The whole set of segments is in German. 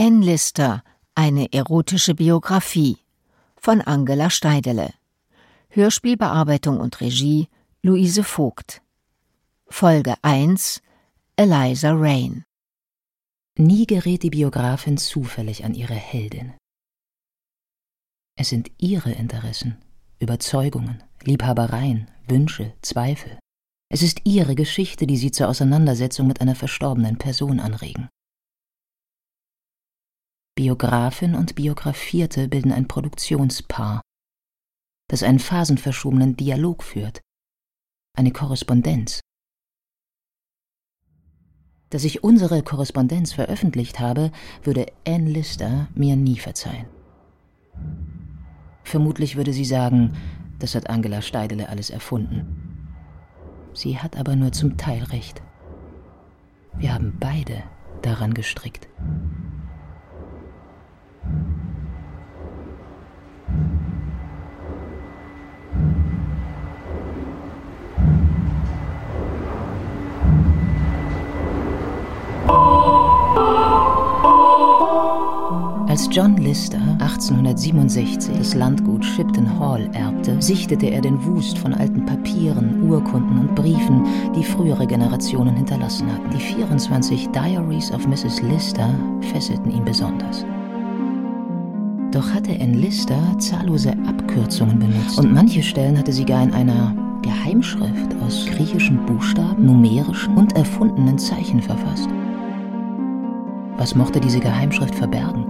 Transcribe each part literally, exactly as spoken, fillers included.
Anne Lister, eine erotische Biografie von Angela Steidele. Hörspielbearbeitung und Regie Luise Vogt. Folge eins: Eliza Rain. Nie gerät die Biografin zufällig an ihre Heldin. Es sind ihre Interessen, Überzeugungen, Liebhabereien, Wünsche, Zweifel. Es ist ihre Geschichte, die sie zur Auseinandersetzung mit einer verstorbenen Person anregen. Biografin und Biografierte bilden ein Produktionspaar, das einen phasenverschobenen Dialog führt, eine Korrespondenz. Dass ich unsere Korrespondenz veröffentlicht habe, würde Anne Lister mir nie verzeihen. Vermutlich würde sie sagen, das hat Angela Steidele alles erfunden. Sie hat aber nur zum Teil recht. Wir haben beide daran gestrickt. Als John Lister achtzehnhundertsiebenundsechzig das Landgut Shipton Hall erbte, sichtete er den Wust von alten Papieren, Urkunden und Briefen, die frühere Generationen hinterlassen hatten. Die vierundzwanzig Diaries of Misses Lister fesselten ihn besonders. Doch hatte Anne Lister zahllose Abkürzungen benutzt und manche Stellen hatte sie gar in einer Geheimschrift aus griechischen Buchstaben, numerischen und erfundenen Zeichen verfasst. Was mochte diese Geheimschrift verbergen?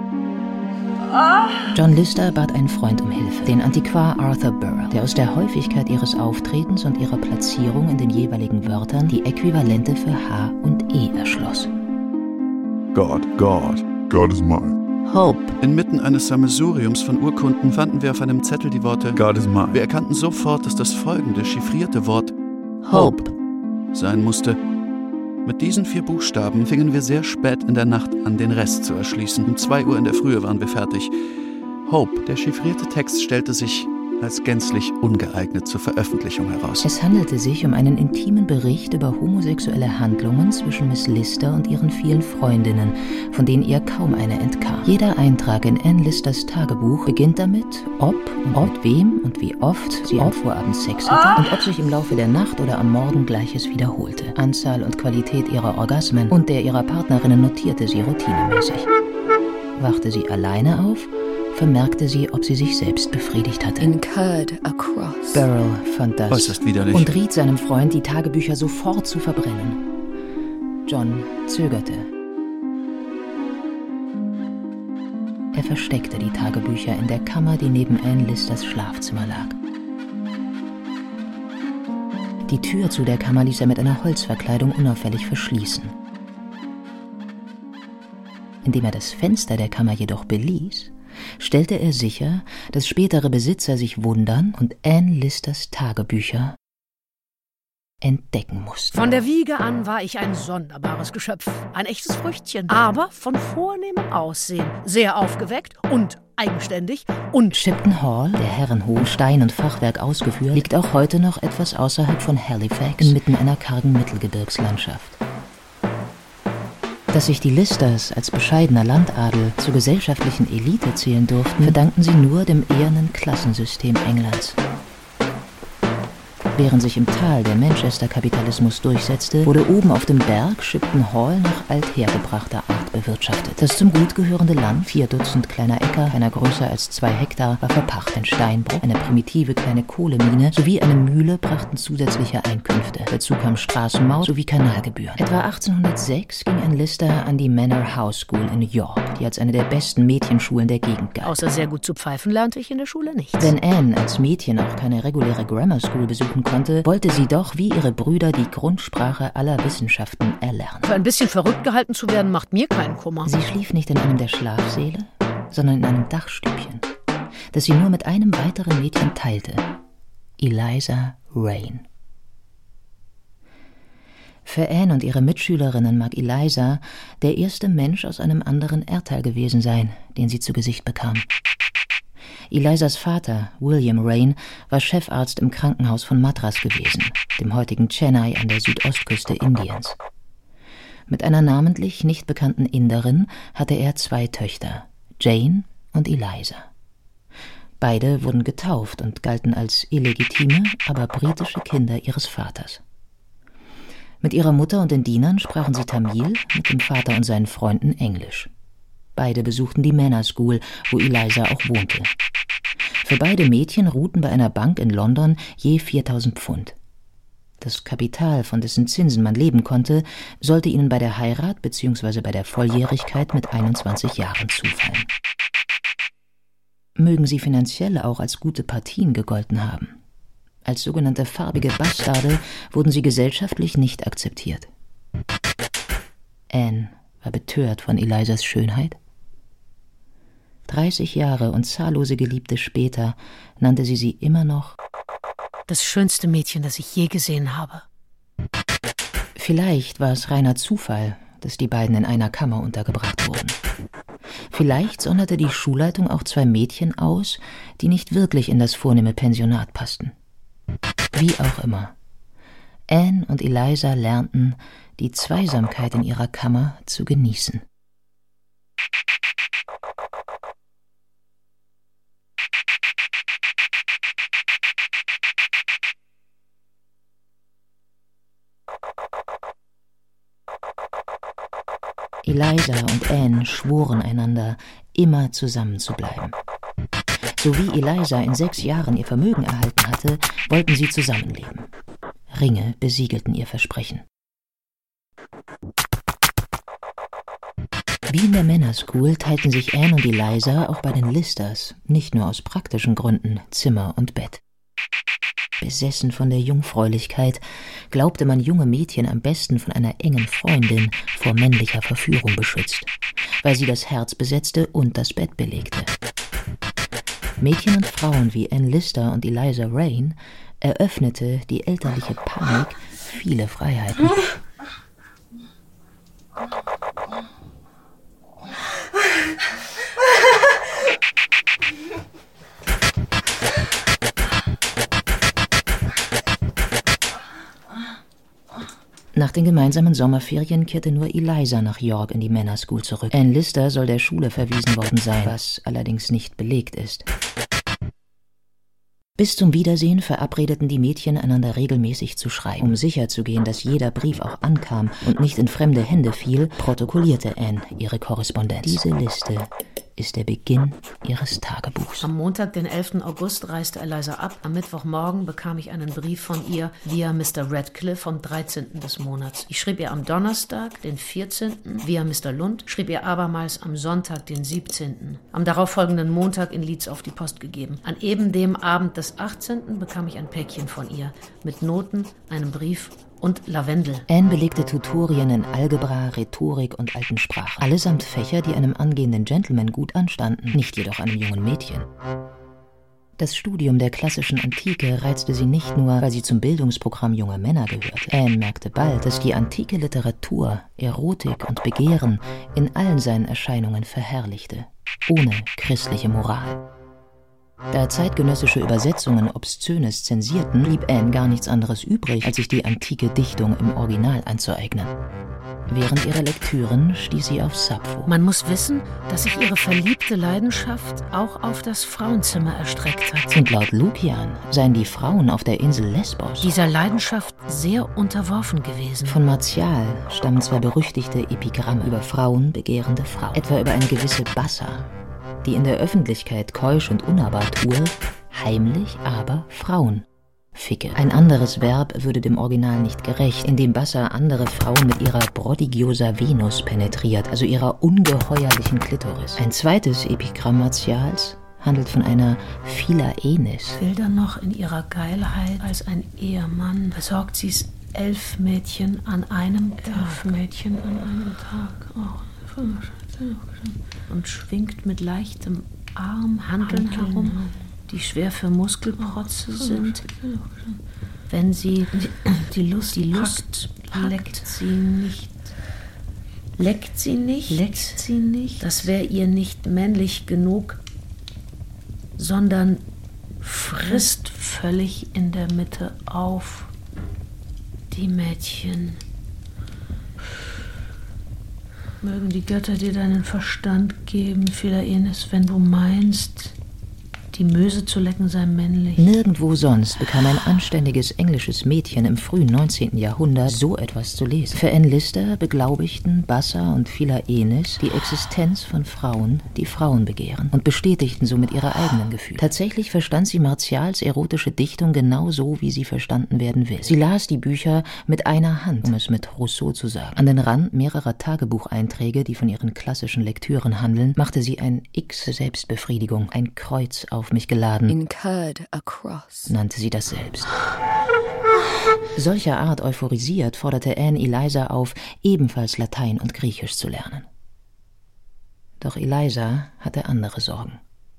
John Lister bat einen Freund um Hilfe, den Antiquar Arthur Burrell, der aus der Häufigkeit ihres Auftretens und ihrer Platzierung in den jeweiligen Wörtern die Äquivalente für H und E erschloss. God, God, God is mine. Hope. Inmitten eines Sammelsuriums von Urkunden fanden wir auf einem Zettel die Worte God is mine. Wir erkannten sofort, dass das folgende chiffrierte Wort Hope sein musste. Mit diesen vier Buchstaben fingen wir sehr spät in der Nacht an, den Rest zu erschließen. Um zwei Uhr in der Frühe waren wir fertig. Hope, der chiffrierte Text, stellte sich als gänzlich ungeeignet zur Veröffentlichung heraus. Es handelte sich um einen intimen Bericht über homosexuelle Handlungen zwischen Miss Lister und ihren vielen Freundinnen, von denen ihr kaum eine entkam. Jeder Eintrag in Anne Listers Tagebuch beginnt damit, ob und mit wem und wie oft sie am Vorabend Sex hatte und ob sich im Laufe der Nacht oder am Morgen Gleiches wiederholte. Anzahl und Qualität ihrer Orgasmen und der ihrer Partnerinnen notierte sie routinemäßig. Wachte sie alleine auf, vermerkte sie, ob sie sich selbst befriedigt hatte. Incurred a cross. Burrell fand das äußerst widerlich und riet seinem Freund, die Tagebücher sofort zu verbrennen. John zögerte. Er versteckte die Tagebücher in der Kammer, die neben Anne Listers Schlafzimmer lag. Die Tür zu der Kammer ließ er mit einer Holzverkleidung unauffällig verschließen. Indem er das Fenster der Kammer jedoch beließ, stellte er sicher, dass spätere Besitzer sich wundern und Anne Listers Tagebücher entdecken mussten. Von der Wiege an war ich ein sonderbares Geschöpf, ein echtes Früchtchen, aber von vornehmem Aussehen, sehr aufgeweckt und eigenständig und... Shipton Hall, der Herrenhof, Stein und Fachwerk ausgeführt, liegt auch heute noch etwas außerhalb von Halifax, inmitten einer kargen Mittelgebirgslandschaft. Dass sich die Listers als bescheidener Landadel zur gesellschaftlichen Elite zählen durften, verdankten sie nur dem ehernen Klassensystem Englands. Während sich im Tal der Manchester-Kapitalismus durchsetzte, wurde oben auf dem Berg Shipton Hall nach althergebrachter Art bewirtschaftet. Das zum Gut gehörende Land, vier Dutzend kleiner Äcker, keiner größer als zwei Hektar, war verpachtet. Ein Steinbruch, eine primitive kleine Kohlemine sowie eine Mühle brachten zusätzliche Einkünfte. Dazu kam Straßenmaut sowie Kanalgebühren. Etwa achtzehnhundertsechs ging Anne Lister an die Manor House School in York, die als eine der besten Mädchenschulen der Gegend galt. Außer sehr gut zu pfeifen lernte ich in der Schule nichts. Wenn Anne als Mädchen auch keine reguläre Grammar School besuchen konnte, wollte sie doch wie ihre Brüder die Grundsprache aller Wissenschaften erlernen. Für ein bisschen verrückt gehalten zu werden, macht mir keinen Kummer. Sie schlief nicht in einem der Schlafsäle, sondern in einem Dachstübchen, das sie nur mit einem weiteren Mädchen teilte, Eliza Rain. Für Anne und ihre Mitschülerinnen mag Eliza der erste Mensch aus einem anderen Erdteil gewesen sein, den sie zu Gesicht bekam. Elizas Vater, William Rain, war Chefarzt im Krankenhaus von Madras gewesen, dem heutigen Chennai an der Südostküste Indiens. Mit einer namentlich nicht bekannten Inderin hatte er zwei Töchter, Jane und Eliza. Beide wurden getauft und galten als illegitime, aber britische Kinder ihres Vaters. Mit ihrer Mutter und den Dienern sprachen sie Tamil, mit dem Vater und seinen Freunden Englisch. Beide besuchten die Manor School, wo Eliza auch wohnte. Für beide Mädchen ruhten bei einer Bank in London je viertausend Pfund. Das Kapital, von dessen Zinsen man leben konnte, sollte ihnen bei der Heirat bzw. bei der Volljährigkeit mit einundzwanzig Jahren zufallen. Mögen sie finanziell auch als gute Partien gegolten haben. Als sogenannte farbige Bastarde wurden sie gesellschaftlich nicht akzeptiert. Anne war betört von Elizas Schönheit. Dreißig Jahre und zahllose Geliebte später nannte sie sie immer noch das schönste Mädchen, das ich je gesehen habe. Vielleicht war es reiner Zufall, dass die beiden in einer Kammer untergebracht wurden. Vielleicht sonderte die Schulleitung auch zwei Mädchen aus, die nicht wirklich in das vornehme Pensionat passten. Wie auch immer. Anne und Eliza lernten, die Zweisamkeit in ihrer Kammer zu genießen. Eliza und Anne schworen einander, immer zusammen zu bleiben. So wie Eliza in sechs Jahren ihr Vermögen erhalten hatte, wollten sie zusammenleben. Ringe besiegelten ihr Versprechen. Wie in der Manor School teilten sich Anne und Eliza auch bei den Listers, nicht nur aus praktischen Gründen, Zimmer und Bett. Besessen von der Jungfräulichkeit, glaubte man junge Mädchen am besten von einer engen Freundin vor männlicher Verführung beschützt, weil sie das Herz besetzte und das Bett belegte. Mädchen und Frauen wie Anne Lister und Eliza Rain eröffnete die elterliche Panik viele Freiheiten. Nach den gemeinsamen Sommerferien kehrte nur Eliza nach York in die Manor School zurück. Anne Lister soll der Schule verwiesen worden sein, was allerdings nicht belegt ist. Bis zum Wiedersehen verabredeten die Mädchen, einander regelmäßig zu schreiben. Um sicherzugehen, dass jeder Brief auch ankam und nicht in fremde Hände fiel, protokollierte Anne ihre Korrespondenz. Diese Liste ist der Beginn ihres Tagebuchs. Am Montag, den elften August, reiste Eliza ab. Am Mittwochmorgen bekam ich einen Brief von ihr via Mister Radcliffe vom dreizehnten des Monats. Ich schrieb ihr am Donnerstag, den vierzehnten via Mister Lund, schrieb ihr abermals am Sonntag, den siebzehnten Am darauffolgenden Montag in Leeds auf die Post gegeben. An eben dem Abend des achtzehnten bekam ich ein Päckchen von ihr mit Noten, einem Brief und Lavendel. Anne belegte Tutorien in Algebra, Rhetorik und alten Sprachen. Allesamt Fächer, die einem angehenden Gentleman gut anstanden, nicht jedoch einem jungen Mädchen. Das Studium der klassischen Antike reizte sie nicht nur, weil sie zum Bildungsprogramm junger Männer gehörte. Anne merkte bald, dass die antike Literatur, Erotik und Begehren in allen seinen Erscheinungen verherrlichte, ohne christliche Moral. Da zeitgenössische Übersetzungen Obszönes zensierten, blieb Anne gar nichts anderes übrig, als sich die antike Dichtung im Original anzueignen. Während ihrer Lektüren stieß sie auf Sappho. Man muss wissen, dass sich ihre verliebte Leidenschaft auch auf das Frauenzimmer erstreckt hat. Und laut Lukian seien die Frauen auf der Insel Lesbos dieser Leidenschaft sehr unterworfen gewesen. Von Martial stammen zwar berüchtigte Epigramme über Frauen begehrende Frauen, etwa über eine gewisse Bassa, die in der Öffentlichkeit keusch und unnahbar tue, heimlich aber Frauen ficke. Ein anderes Verb würde dem Original nicht gerecht, indem Bassa andere Frauen mit ihrer prodigiosa Venus penetriert, also ihrer ungeheuerlichen Klitoris. Ein zweites Epigramm Martials handelt von einer Philaenis. Wilder noch in ihrer Geilheit als ein Ehemann besorgt sie's elf Mädchen an einem Tag. Elf Mädchen an einem Tag. Oh, und schwingt mit leichtem Arm Hanteln herum, die schwer für Muskelprotze sind. Wenn sie die Lust, die Lust leckt sie nicht. Leckt sie nicht? Leckt sie nicht? Das wäre ihr nicht männlich genug, sondern frisst völlig in der Mitte auf. Die Mädchen Mögen die Götter dir deinen Verstand geben, Philaenis, wenn du meinst, die Möse zu lecken sei männlich. Nirgendwo sonst bekam ein anständiges englisches Mädchen im frühen neunzehnten Jahrhundert so etwas zu lesen. Für Anne Lister beglaubigten Bassa und Philaenis die Existenz von Frauen, die Frauen begehren, und bestätigten somit ihre eigenen Gefühle. Tatsächlich verstand sie Martials erotische Dichtung genau so, wie sie verstanden werden will. Sie las die Bücher mit einer Hand, um es mit Rousseau zu sagen. An den Rand mehrerer Tagebucheinträge, die von ihren klassischen Lektüren handeln, machte sie ein X für Selbstbefriedigung, ein Kreuz auf mich geladen, Incurred a cross, nannte sie das selbst. Solcher Art euphorisiert forderte Anne Eliza auf, ebenfalls Latein und Griechisch zu lernen. Doch Eliza hatte andere Sorgen.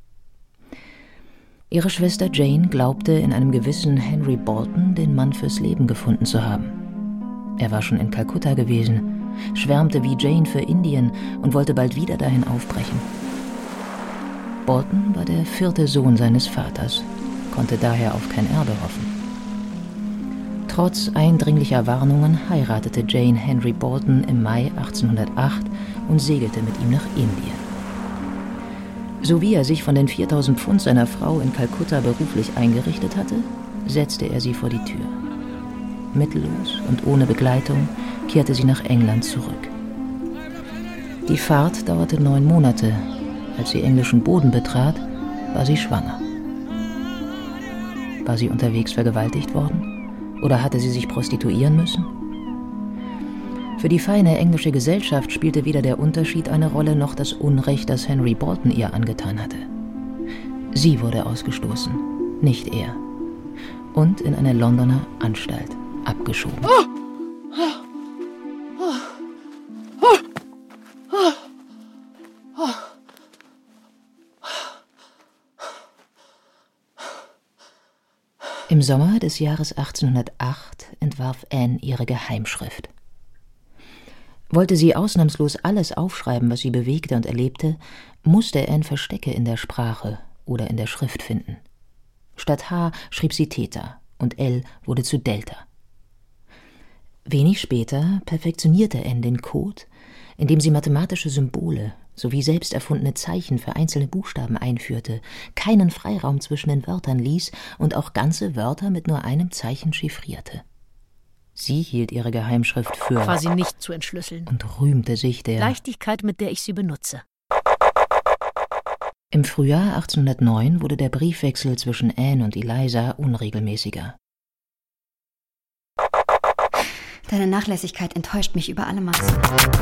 Ihre Schwester Jane glaubte, in einem gewissen Henry Bolton den Mann fürs Leben gefunden zu haben. Er war schon in Kalkutta gewesen, schwärmte wie Jane für Indien und wollte bald wieder dahin aufbrechen. Bolton war der vierte Sohn seines Vaters, konnte daher auf kein Erbe hoffen. Trotz eindringlicher Warnungen heiratete Jane Henry Bolton im Mai achtzehnhundertacht und segelte mit ihm nach Indien. So wie er sich von den viertausend Pfund seiner Frau in Kalkutta beruflich eingerichtet hatte, setzte er sie vor die Tür. Mittellos und ohne Begleitung kehrte sie nach England zurück. Die Fahrt dauerte neun Monate. Als sie englischen Boden betrat, war sie schwanger. War sie unterwegs vergewaltigt worden? Oder hatte sie sich prostituieren müssen? Für die feine englische Gesellschaft spielte weder der Unterschied eine Rolle, noch das Unrecht, das Henry Bolton ihr angetan hatte. Sie wurde ausgestoßen, nicht er. Und in eine Londoner Anstalt abgeschoben. Oh! Im Sommer des Jahres achtzehnhundertacht entwarf Anne ihre Geheimschrift. Wollte sie ausnahmslos alles aufschreiben, was sie bewegte und erlebte, musste Anne Verstecke in der Sprache oder in der Schrift finden. Statt H schrieb sie Theta und L wurde zu Delta. Wenig später perfektionierte Anne den Code, indem sie mathematische Symbole sowie selbst erfundene Zeichen für einzelne Buchstaben einführte, keinen Freiraum zwischen den Wörtern ließ und auch ganze Wörter mit nur einem Zeichen chiffrierte. Sie hielt ihre Geheimschrift für quasi nicht zu entschlüsseln und rühmte sich der Leichtigkeit, mit der ich sie benutze. Im Frühjahr achtzehnhundertneun wurde der Briefwechsel zwischen Anne und Eliza unregelmäßiger. Deine Nachlässigkeit enttäuscht mich über alle Maßen.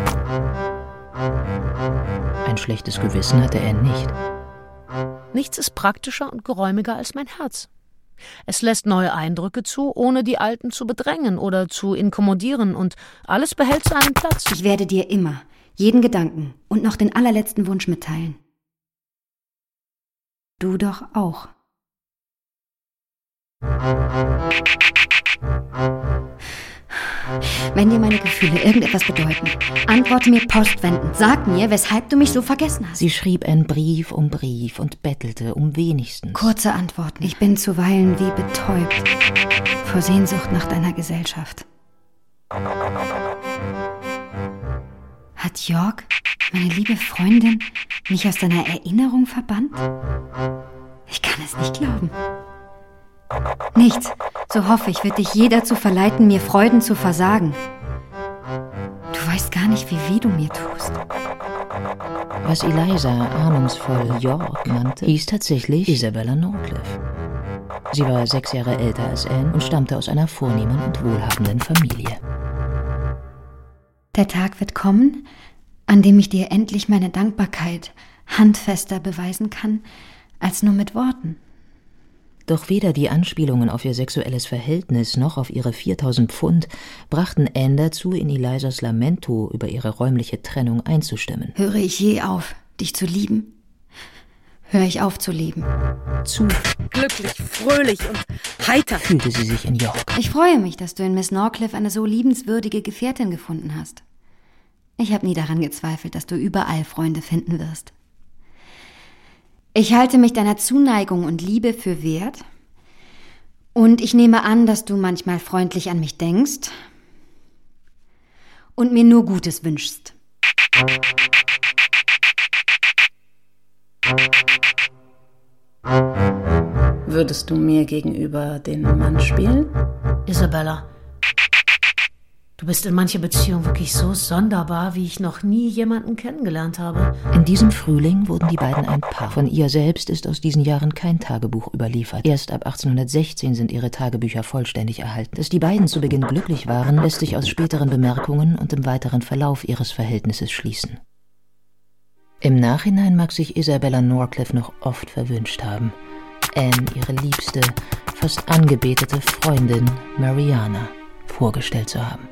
Ein schlechtes Gewissen hatte Anne nicht. Nichts ist praktischer und geräumiger als mein Herz. Es lässt neue Eindrücke zu, ohne die alten zu bedrängen oder zu inkommodieren, und alles behält seinen Platz. Ich werde dir immer jeden Gedanken und noch den allerletzten Wunsch mitteilen. Du doch auch. Wenn dir meine Gefühle irgendetwas bedeuten, antworte mir postwendend. Sag mir, weshalb du mich so vergessen hast. Sie schrieb einen Brief um Brief und bettelte um wenigstens. Kurze Antworten. Ich bin zuweilen wie betäubt vor Sehnsucht nach deiner Gesellschaft. Hat York, meine liebe Freundin, mich aus deiner Erinnerung verbannt? Ich kann es nicht glauben. Nichts, so hoffe ich, wird dich je dazu verleiten, mir Freuden zu versagen. Du weißt gar nicht, wie weh du mir tust. Was Eliza ahnungsvoll York nannte, hieß tatsächlich Isabella Norcliffe. Sie war sechs Jahre älter als Anne und stammte aus einer vornehmen und wohlhabenden Familie. Der Tag wird kommen, an dem ich dir endlich meine Dankbarkeit handfester beweisen kann, als nur mit Worten. Doch weder die Anspielungen auf ihr sexuelles Verhältnis noch auf ihre viertausend Pfund brachten Anne dazu, in Elizas Lamento über ihre räumliche Trennung einzustimmen. Höre ich je auf, dich zu lieben? Höre ich auf zu leben? Zu glücklich, fröhlich und heiter fühlte sie sich in York. Ich freue mich, dass du in Miss Norcliffe eine so liebenswürdige Gefährtin gefunden hast. Ich habe nie daran gezweifelt, dass du überall Freunde finden wirst. Ich halte mich deiner Zuneigung und Liebe für wert und ich nehme an, dass du manchmal freundlich an mich denkst und mir nur Gutes wünschst. Würdest du mir gegenüber den Mann spielen? Isabella, du bist in mancher Beziehung wirklich so sonderbar, wie ich noch nie jemanden kennengelernt habe. In diesem Frühling wurden die beiden ein Paar. Von ihr selbst ist aus diesen Jahren kein Tagebuch überliefert. Erst ab achtzehnhundertsechzehn sind ihre Tagebücher vollständig erhalten. Dass die beiden zu Beginn glücklich waren, lässt sich aus späteren Bemerkungen und dem weiteren Verlauf ihres Verhältnisses schließen. Im Nachhinein mag sich Isabella Norcliffe noch oft verwünscht haben, Anne, ihre liebste, fast angebetete Freundin Mariana, vorgestellt zu haben.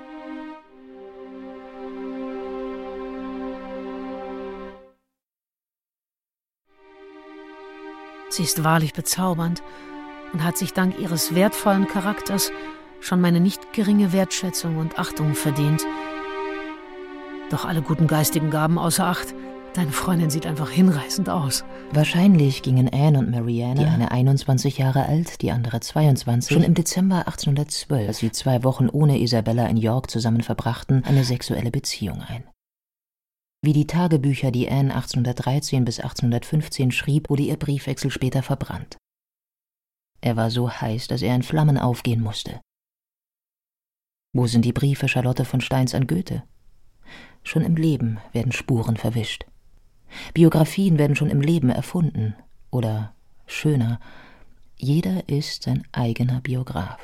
Sie ist wahrlich bezaubernd und hat sich dank ihres wertvollen Charakters schon meine nicht geringe Wertschätzung und Achtung verdient. Doch alle guten geistigen Gaben außer Acht, deine Freundin sieht einfach hinreißend aus. Wahrscheinlich gingen Anne und Mariana, die eine einundzwanzig Jahre alt, die andere zweiundzwanzig, schon im Dezember achtzehnhundertzwölf, als sie zwei Wochen ohne Isabella in York zusammen verbrachten, eine sexuelle Beziehung ein. Wie die Tagebücher, die Anne achtzehnhundertdreizehn bis achtzehnhundertfünfzehn schrieb, wurde ihr Briefwechsel später verbrannt. Er war so heiß, dass er in Flammen aufgehen musste. Wo sind die Briefe Charlotte von Steins an Goethe? Schon im Leben werden Spuren verwischt. Biografien werden schon im Leben erfunden. Oder, schöner, jeder ist sein eigener Biograf.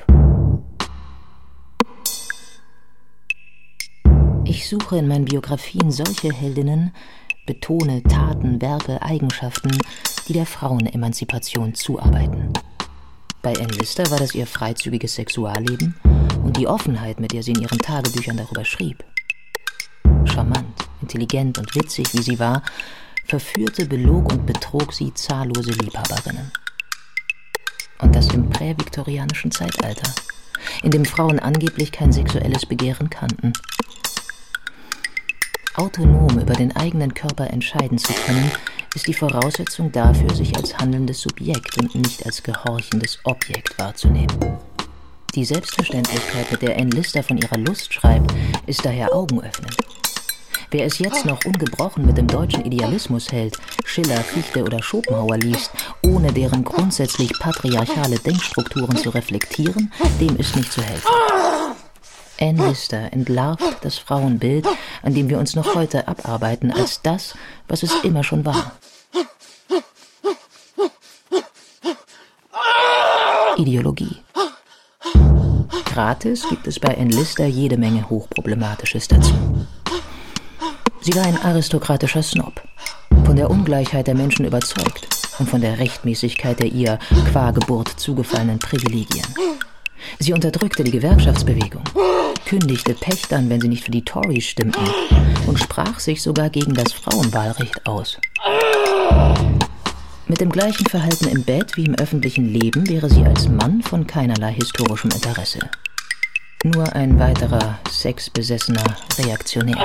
Ich suche in meinen Biografien solche Heldinnen, betone Taten, Werke, Eigenschaften, die der Frauenemanzipation zuarbeiten. Bei Anne Lister war das ihr freizügiges Sexualleben und die Offenheit, mit der sie in ihren Tagebüchern darüber schrieb. Charmant, intelligent und witzig, wie sie war, verführte, belog und betrog sie zahllose Liebhaberinnen. Und das im präviktorianischen Zeitalter, in dem Frauen angeblich kein sexuelles Begehren kannten. Autonom über den eigenen Körper entscheiden zu können, ist die Voraussetzung dafür, sich als handelndes Subjekt und nicht als gehorchendes Objekt wahrzunehmen. Die Selbstverständlichkeit, mit der Anne Lister von ihrer Lust schreibt, ist daher augenöffnend. Wer es jetzt noch ungebrochen mit dem deutschen Idealismus hält, Schiller, Fichte oder Schopenhauer liest, ohne deren grundsätzlich patriarchale Denkstrukturen zu reflektieren, dem ist nicht zu helfen. Anne Lister entlarvt das Frauenbild, an dem wir uns noch heute abarbeiten, als das, was es immer schon war. Ideologie. Gratis gibt es bei Anne Lister jede Menge Hochproblematisches dazu. Sie war ein aristokratischer Snob, von der Ungleichheit der Menschen überzeugt und von der Rechtmäßigkeit der ihr qua Geburt zugefallenen Privilegien. Sie unterdrückte die Gewerkschaftsbewegung, kündigte Pächtern, wenn sie nicht für die Tories stimmten, und sprach sich sogar gegen das Frauenwahlrecht aus. Mit dem gleichen Verhalten im Bett wie im öffentlichen Leben wäre sie als Mann von keinerlei historischem Interesse. Nur ein weiterer sexbesessener Reaktionär.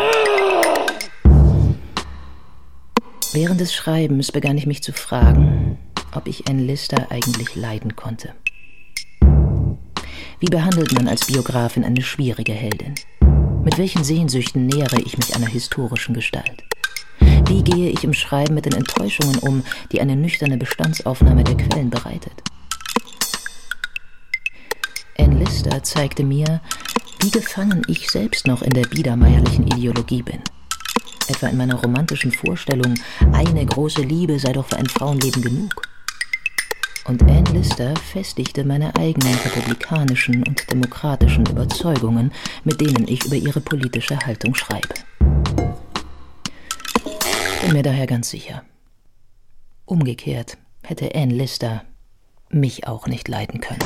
Während des Schreibens begann ich mich zu fragen, ob ich Anne Lister eigentlich leiden konnte. Wie behandelt man als Biografin eine schwierige Heldin? Mit welchen Sehnsüchten nähere ich mich einer historischen Gestalt? Wie gehe ich im Schreiben mit den Enttäuschungen um, die eine nüchterne Bestandsaufnahme der Quellen bereitet? Anne Lister zeigte mir, wie gefangen ich selbst noch in der biedermeierlichen Ideologie bin. Etwa in meiner romantischen Vorstellung, eine große Liebe sei doch für ein Frauenleben genug. Und Anne Lister festigte meine eigenen republikanischen und demokratischen Überzeugungen, mit denen ich über ihre politische Haltung schreibe. Ich bin mir daher ganz sicher. Umgekehrt hätte Anne Lister mich auch nicht leiden können.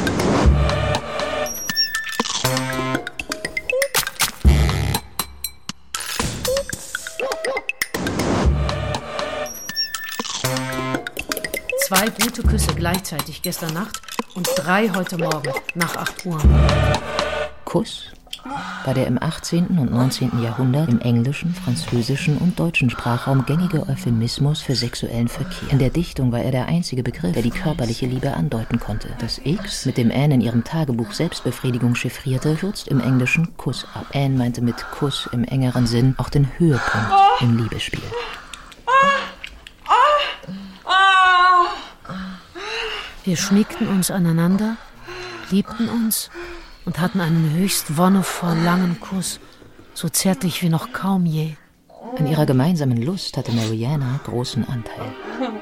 Zwei gute Küsse gleichzeitig gestern Nacht und drei heute Morgen nach acht Uhr. Kuss war der im achtzehnten und neunzehnten Jahrhundert im englischen, französischen und deutschen Sprachraum gängige Euphemismus für sexuellen Verkehr. In der Dichtung war er der einzige Begriff, der die körperliche Liebe andeuten konnte. Das X, mit dem Anne in ihrem Tagebuch Selbstbefriedigung chiffrierte, kürzt im Englischen Kuss ab. Anne meinte mit Kuss im engeren Sinn auch den Höhepunkt im Liebesspiel. Wir schmiegten uns aneinander, liebten uns und hatten einen höchst wonnevoll langen Kuss, so zärtlich wie noch kaum je. An ihrer gemeinsamen Lust hatte Mariana großen Anteil.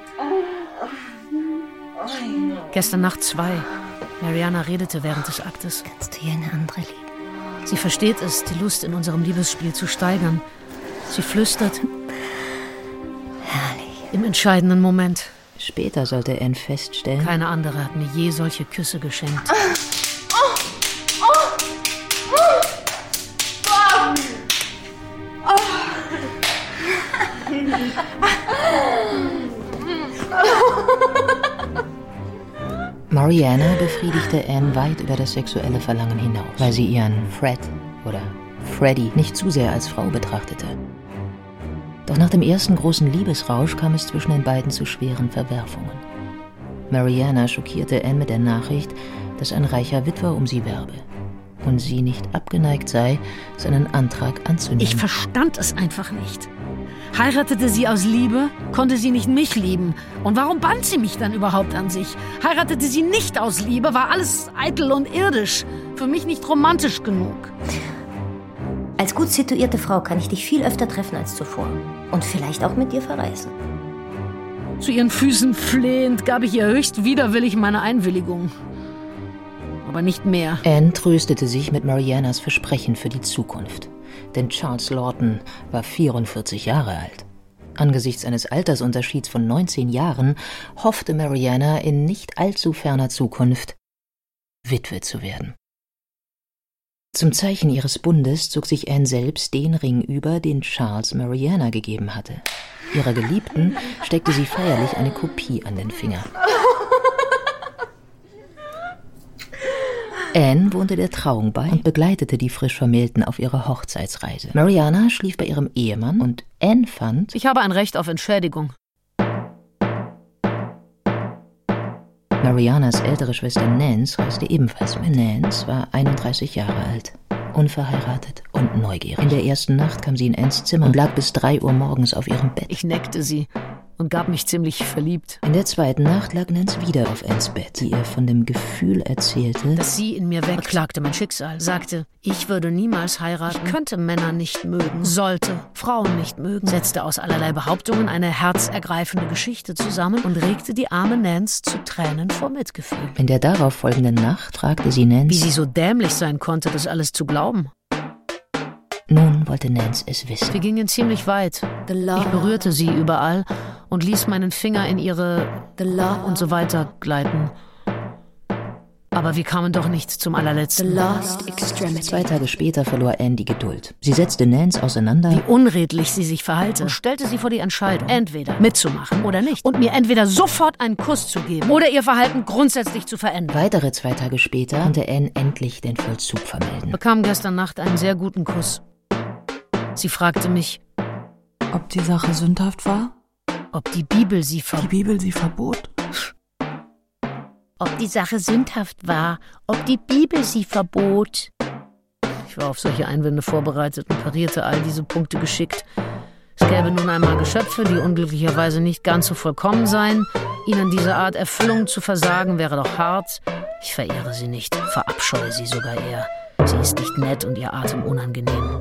Gestern Nacht zwei. Mariana redete während des Aktes. Kannst du ihr eine andere lieben? Sie versteht es, die Lust in unserem Liebesspiel zu steigern. Sie flüstert. Herrlich. Im entscheidenden Moment. Später sollte Anne feststellen, keine andere hat mir je solche Küsse geschenkt. Mariana befriedigte Anne weit über das sexuelle Verlangen hinaus, weil sie ihren Fred oder Freddy nicht zu sehr als Frau betrachtete. Doch nach dem ersten großen Liebesrausch kam es zwischen den beiden zu schweren Verwerfungen. Mariana schockierte Anne mit der Nachricht, dass ein reicher Witwer um sie werbe und sie nicht abgeneigt sei, seinen Antrag anzunehmen. Ich verstand es einfach nicht. Heiratete sie aus Liebe, konnte sie nicht mich lieben. Und warum band sie mich dann überhaupt an sich? Heiratete sie nicht aus Liebe, war alles eitel und irdisch. Für mich nicht romantisch genug. Als gut situierte Frau kann ich dich viel öfter treffen als zuvor. Und vielleicht auch mit dir verreisen. Zu ihren Füßen flehend gab ich ihr höchst widerwillig meine Einwilligung. Aber nicht mehr. Anne tröstete sich mit Marianas Versprechen für die Zukunft. Denn Charles Lawton war vierundvierzig Jahre alt. Angesichts eines Altersunterschieds von neunzehn Jahren hoffte Mariana in nicht allzu ferner Zukunft, Witwe zu werden. Zum Zeichen ihres Bundes zog sich Anne selbst den Ring über, den Charles Mariana gegeben hatte. Ihrer Geliebten steckte sie feierlich eine Kopie an den Finger. Anne wohnte der Trauung bei und begleitete die frisch Vermählten auf ihrer Hochzeitsreise. Mariana schlief bei ihrem Ehemann und Anne fand, ich habe ein Recht auf Entschädigung. Marianas ältere Schwester Nance reiste ebenfalls mit. Nance war einunddreißig Jahre alt, unverheiratet und neugierig. In der ersten Nacht kam sie in Annes Zimmer und lag bis drei Uhr morgens auf ihrem Bett. Ich neckte sie und gab mich ziemlich verliebt. In der zweiten Nacht lag Nance wieder auf Annes Bett, die ihr von dem Gefühl erzählte, dass sie in mir weg beklagte mein Schicksal, sagte, ich würde niemals heiraten, ich könnte Männer nicht mögen, sollte Frauen nicht mögen, setzte aus allerlei Behauptungen eine herzergreifende Geschichte zusammen und regte die arme Nance zu Tränen vor Mitgefühl. In der darauf folgenden Nacht fragte sie Nance, wie sie so dämlich sein konnte, das alles zu glauben. Nun wollte Nance es wissen. Wir gingen ziemlich weit. Ich berührte sie überall und ließ meinen Finger in ihre und so weiter gleiten. Aber wir kamen doch nicht zum allerletzten. Zwei Tage später verlor Anne die Geduld. Sie setzte Nance auseinander, wie unredlich sie sich verhalte, und stellte sie vor die Entscheidung, entweder mitzumachen oder nicht. Und mir entweder sofort einen Kuss zu geben oder ihr Verhalten grundsätzlich zu verändern. Weitere zwei Tage später konnte Anne endlich den Vollzug vermelden. Ich bekam gestern Nacht einen sehr guten Kuss. Sie fragte mich, ob die Sache sündhaft war? Ob die Bibel sie ver- Die Bibel sie verbot? Ob die Sache sündhaft war, ob die Bibel sie verbot. Ich war auf solche Einwände vorbereitet und parierte all diese Punkte geschickt. Es gäbe nun einmal Geschöpfe, die unglücklicherweise nicht ganz so vollkommen seien. Ihnen diese Art Erfüllung zu versagen, wäre doch hart. Ich verehre sie nicht, verabscheue sie sogar eher. Sie ist nicht nett und ihr Atem unangenehm.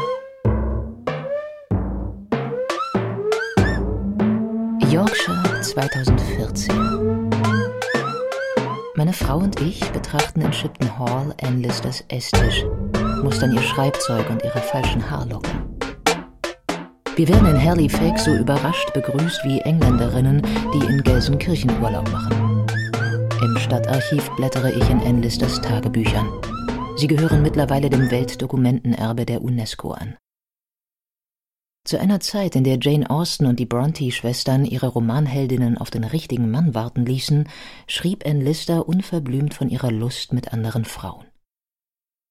Yorkshire zweitausendvierzehn. Meine Frau und ich betrachten in Shipton Hall Anne Listers Esstisch, mustern ihr Schreibzeug und ihre falschen Haarlocken. Wir werden in Halifax so überrascht begrüßt wie Engländerinnen, die in Gelsenkirchen Urlaub machen. Im Stadtarchiv blättere ich in Anne Listers Tagebüchern. Sie gehören mittlerweile dem Weltdokumentenerbe der UNESCO an. Zu einer Zeit, in der Jane Austen und die Brontë-Schwestern ihre Romanheldinnen auf den richtigen Mann warten ließen, schrieb Anne Lister unverblümt von ihrer Lust mit anderen Frauen.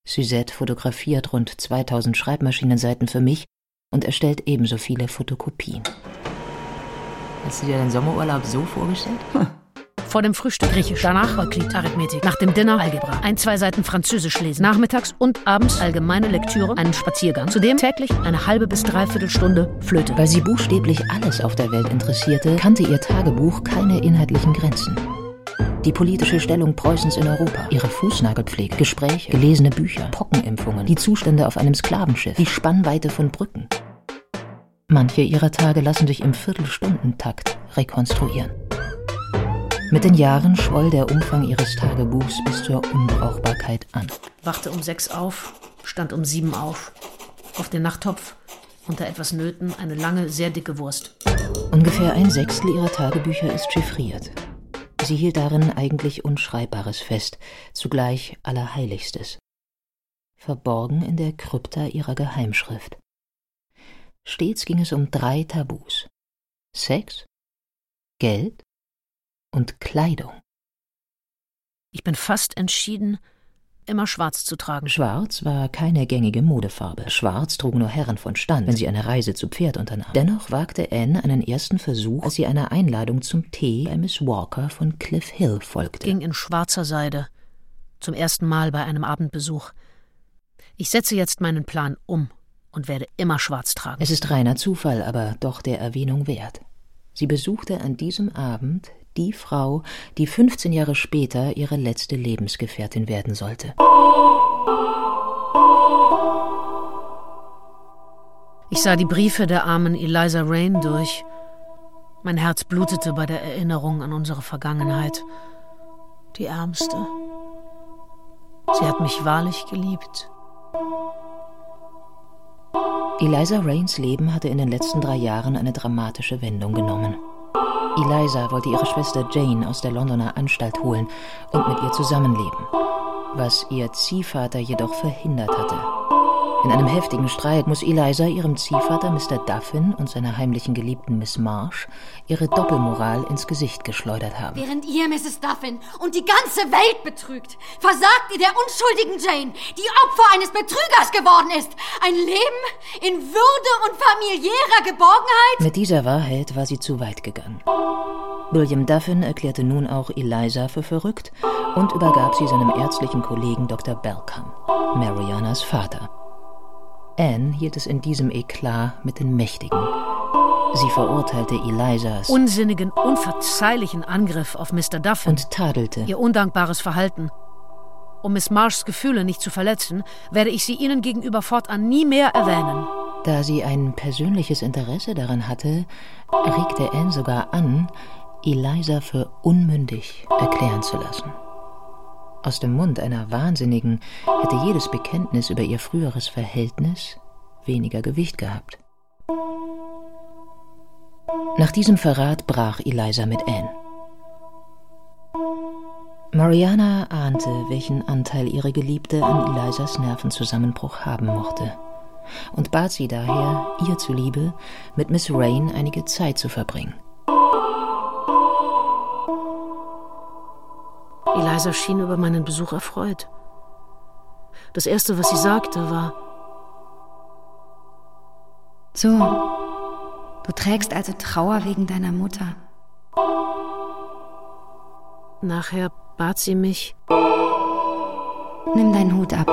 Suzette fotografiert rund zweitausend Schreibmaschinenseiten für mich und erstellt ebenso viele Fotokopien. Hast du dir deinen Sommerurlaub so vorgestellt? Hm. Vor dem Frühstück Griechisch, danach Euklid, Arithmetik, nach dem Dinner Algebra, ein, zwei Seiten Französisch lesen, nachmittags und abends allgemeine Lektüre, einen Spaziergang. Zudem täglich eine halbe bis dreiviertel Stunde Flöte. Weil sie buchstäblich alles auf der Welt interessierte, kannte ihr Tagebuch keine inhaltlichen Grenzen. Die politische Stellung Preußens in Europa, ihre Fußnagelpflege, Gespräche, gelesene Bücher, Pockenimpfungen, die Zustände auf einem Sklavenschiff, die Spannweite von Brücken. Manche ihrer Tage lassen sich im Viertelstundentakt rekonstruieren. Mit den Jahren schwoll der Umfang ihres Tagebuchs bis zur Unbrauchbarkeit an. Wachte um sechs auf, stand um sieben auf. Auf den Nachttopf, unter etwas Nöten, eine lange, sehr dicke Wurst. Ungefähr ein Sechstel ihrer Tagebücher ist chiffriert. Sie hielt darin eigentlich Unschreibbares fest, zugleich Allerheiligstes. Verborgen in der Krypta ihrer Geheimschrift. Stets ging es um drei Tabus: Sex, Geld und Kleidung. Ich bin fast entschieden, immer schwarz zu tragen. Schwarz war keine gängige Modefarbe. Schwarz trugen nur Herren von Stand, wenn sie eine Reise zu Pferd unternahmen. Dennoch wagte Anne einen ersten Versuch, als sie einer Einladung zum Tee bei Miss Walker von Cliff Hill folgte. Ging in schwarzer Seide, zum ersten Mal bei einem Abendbesuch. Ich setze jetzt meinen Plan um und werde immer schwarz tragen. Es ist reiner Zufall, aber doch der Erwähnung wert. Sie besuchte an diesem Abend die Frau, die fünfzehn Jahre später ihre letzte Lebensgefährtin werden sollte. Ich sah die Briefe der armen Eliza Rain durch. Mein Herz blutete bei der Erinnerung an unsere Vergangenheit. Die Ärmste. Sie hat mich wahrlich geliebt. Eliza Rains Leben hatte in den letzten drei Jahren eine dramatische Wendung genommen. Eliza wollte ihre Schwester Jane aus der Londoner Anstalt holen und mit ihr zusammenleben, was ihr Ziehvater jedoch verhindert hatte. In einem heftigen Streit muss Eliza ihrem Ziehvater Mister Duffin und seiner heimlichen Geliebten Miss Marsh ihre Doppelmoral ins Gesicht geschleudert haben. Während ihr, Misses Duffin, und die ganze Welt betrügt, versagt ihr der unschuldigen Jane, die Opfer eines Betrügers geworden ist, ein Leben in Würde und familiärer Geborgenheit? Mit dieser Wahrheit war sie zu weit gegangen. William Duffin erklärte nun auch Eliza für verrückt und übergab sie seinem ärztlichen Kollegen Doktor Belcom, Marianas Vater. Anne hielt es in diesem Eklat mit den Mächtigen. Sie verurteilte Elizas unsinnigen, unverzeihlichen Angriff auf Mister Duffin und tadelte ihr undankbares Verhalten. Um Miss Marshs Gefühle nicht zu verletzen, werde ich sie ihnen gegenüber fortan nie mehr erwähnen. Da sie ein persönliches Interesse daran hatte, regte Anne sogar an, Eliza für unmündig erklären zu lassen. Aus dem Mund einer Wahnsinnigen hätte jedes Bekenntnis über ihr früheres Verhältnis weniger Gewicht gehabt. Nach diesem Verrat brach Eliza mit Anne. Mariana ahnte, welchen Anteil ihre Geliebte an Elizas Nervenzusammenbruch haben mochte, und bat sie daher, ihr zuliebe, mit Miss Rain einige Zeit zu verbringen. Eliza schien über meinen Besuch erfreut. Das Erste, was sie sagte, war: So, du trägst also Trauer wegen deiner Mutter. Nachher bat sie mich: Nimm deinen Hut ab.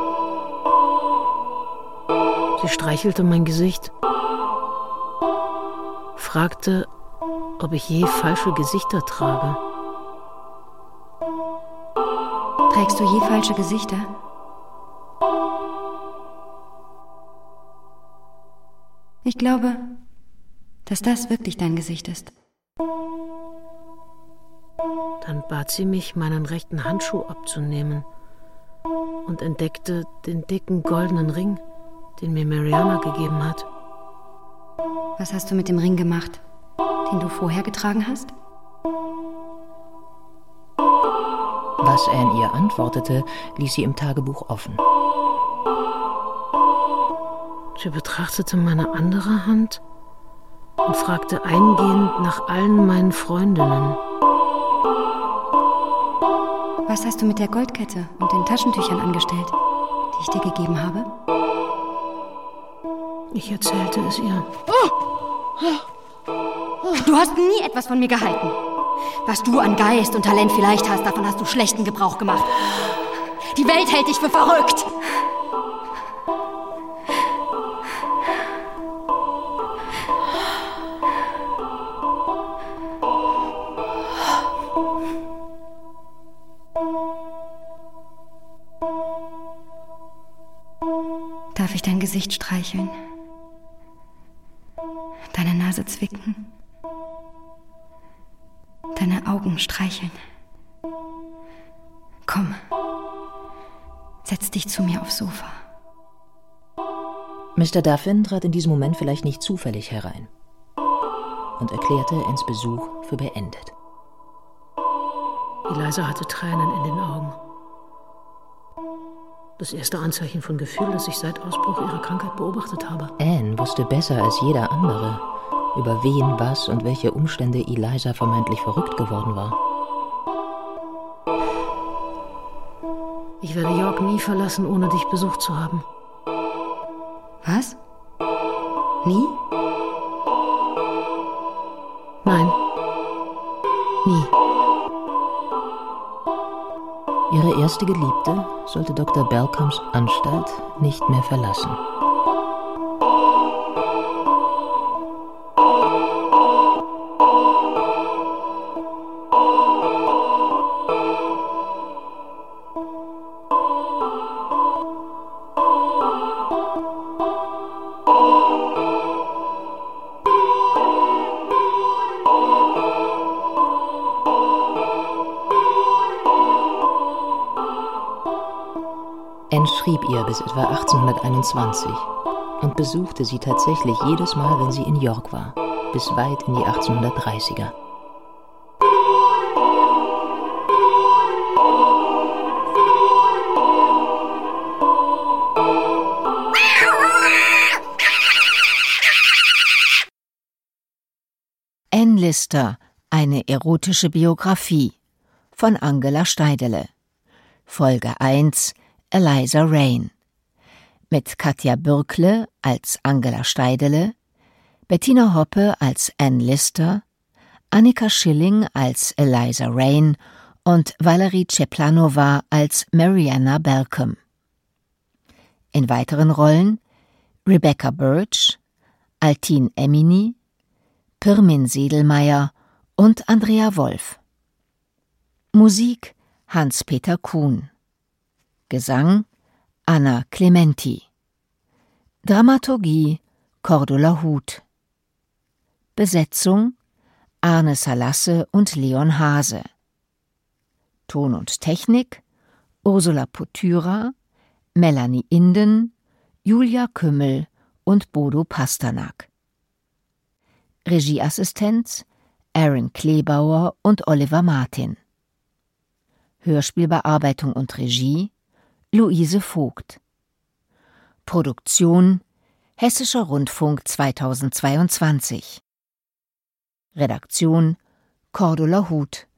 Sie streichelte mein Gesicht, fragte, ob ich je falsche Gesichter trage. Trägst du je falsche Gesichter? Ich glaube, dass das wirklich dein Gesicht ist. Dann bat sie mich, meinen rechten Handschuh abzunehmen und entdeckte den dicken goldenen Ring, den mir Mariana gegeben hat. Was hast du mit dem Ring gemacht, den du vorher getragen hast? Was Anne ihr antwortete, ließ sie im Tagebuch offen. Sie betrachtete meine andere Hand und fragte eingehend nach allen meinen Freundinnen. Was hast du mit der Goldkette und den Taschentüchern angestellt? die ich dir gegeben habe? Ich erzählte es ihr. Du hast nie etwas von mir gehalten. Was du an Geist und Talent vielleicht hast, davon hast du schlechten Gebrauch gemacht. Die Welt hält dich für verrückt. Darf ich dein Gesicht streicheln? Deine Nase zwicken? Deine Augen streicheln? Komm, setz dich zu mir aufs Sofa. Mister Duffin trat in diesem Moment vielleicht nicht zufällig herein und erklärte Annes Besuch für beendet. Eliza hatte Tränen in den Augen. Das erste Anzeichen von Gefühl, das ich seit Ausbruch ihrer Krankheit beobachtet habe. Anne wusste besser als jeder andere, über wen, was und welche Umstände Eliza vermeintlich verrückt geworden war. Ich werde York nie verlassen, ohne dich besucht zu haben. Was? Nie? Nein. Nie. Ihre erste Geliebte sollte Doktor Balcombs Anstalt nicht mehr verlassen. Anne schrieb ihr bis etwa achtzehnhunderteinundzwanzig und besuchte sie tatsächlich jedes Mal, wenn sie in York war, bis weit in die achtzehnhundertdreißiger. Anne Lister, eine erotische Biografie von Angela Steidele. Folge eins, Eliza Rayne. Mit Katja Bürkle als Angela Steidele, Bettina Hoppe als Anne Lister, Annika Schilling als Eliza Rayne und Valerie Czeplanova als Mariana Balcomb. In weiteren Rollen Rebecca Birch, Altine Emini, Pirmin Sedelmeier und Andrea Wolf. Musik Hans-Peter Kuhn. Gesang Anna Clementi. Dramaturgie Cordula Huth. Besetzung Arne Salasse und Leon Hase. Ton und Technik Ursula Potyra, Melanie Inden, Julia Kümmel und Bodo Pasternak. Regieassistenz Aaron Klebauer und Oliver Martin. Hörspielbearbeitung und Regie Luise Vogt. Produktion Hessischer Rundfunk zweitausendzweiundzwanzig. Redaktion Cordula Huth.